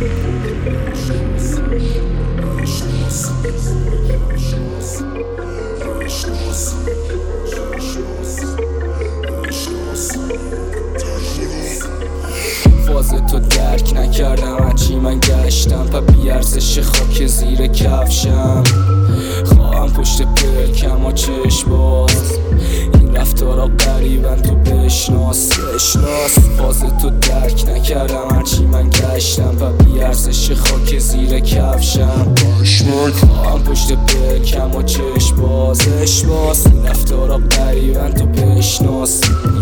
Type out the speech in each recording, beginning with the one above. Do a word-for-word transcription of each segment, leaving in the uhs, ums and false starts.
فاز تو درک نکردم هرچی من گشتم، پا بیارزش خاک زیر کفشم. خواهم پشت پلکم و چشم باز، این رفتارا قریبن تو بشناس بشناس فاز تو درک نکردم هرچی من گشتم، پا بیارزش خاک زیر کفشم. خواهم پشت پلکم و چشم بازش باز، این رفتارا قریبن تو بشناس.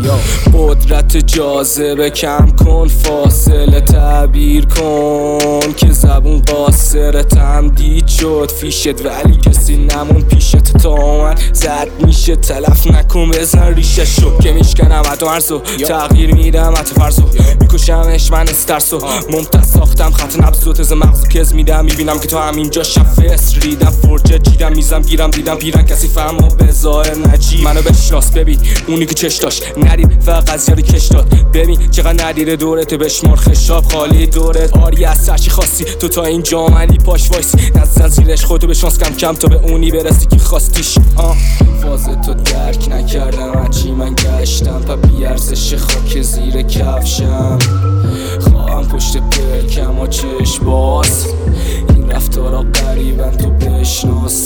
قدرت جاذبه کم کن، فاصله تعبیر کن که زبون قاصر تمدید شد فیشت، ولی کسی نمون پیشت تا اومد زد میشه تلف نکن بزن ریشه شو که میشکنم حتی مرزو تغییر میدم حتی فرزو میکشمش من استرسو ممتاز ساختم خط نبز و تز مغزو کز میدم میبینم که تو همینجا شفص ریدم فرجه چیدم میزم گیرم دیدم پیرن کسی فهم و به ظاهر نجیب منو بشناس ببین اونی که چش داشت ندید فقط قضیه کش داد ببین چقدر ندیده دورت بشمار خشاب خالی دورت آری از سرچی خواستی تو تا اینجا منی پاش وایسی نزن زیرش خودتو به شانس کم کم تا به اونی برسی که خواستیش. آه فاز تو درک نکردم هرچی من گشتم، پا بیارزش خاک زیر کفشم. خواهم پشت پلکم و چشم باز، این رفتارا قریبن تو بشناس.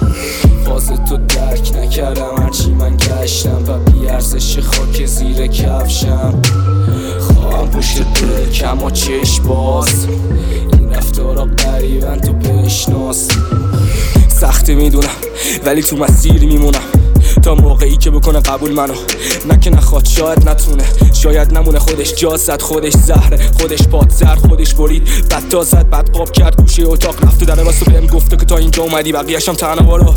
فاز تو درک نکردم هرچی من گشتم، پا بیارزش خاک زیر کفشم. خواهم پشت پلکم و چشم باز، این رفتارا قریبن تو بشناس. سخته میدونم ولی تو مسیر میمونم تا موقعی که بکنه قبول منو، نه که نخواد شاید نتونه، شاید نمونه خودش جا زد خودش زهره خودش پادزر خودش برید بد تا زد بد قاب کرد گوشه اتاق رفت و در واسه بهم گفته که تا اینجا اومدی بقیه‌شم تنها رو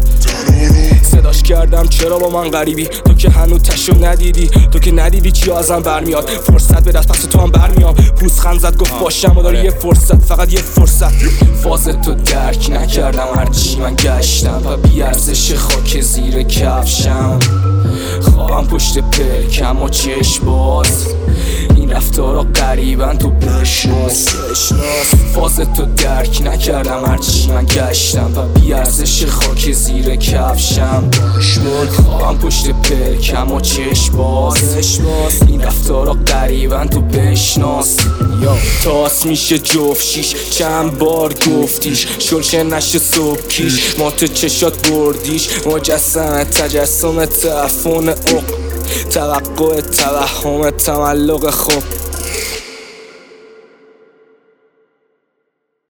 صداش کردم چرا با من غریبی تو که هنوز تشو ندیدی تو که ندیدی چی ازم برمیاد فرصت به دست پس تو هم برمیام پوزخند زد گفت باشم و داری یه فرصت فقط یه فرصت. فاز تو درک نکردم هرچی من گشتم، پا بیارزش خاک زیر کفشم. خواهم پشت پلکم و چشم باز، این رفتارا قریبن تو بشناس. فاز تو درک نکردم هرچی من گشتم، پا بیارزش خاک زیر کفشم. خواهم پشت پلکم و چشم باز، این رفتارا قریبن تو بشناس. تاس میشه جفت شیش چند بار گفتیش شلشه نشه صبح کیش ما تو چشات بردیش مجسمه تجسم تفون اق توقع توهم تملق خوب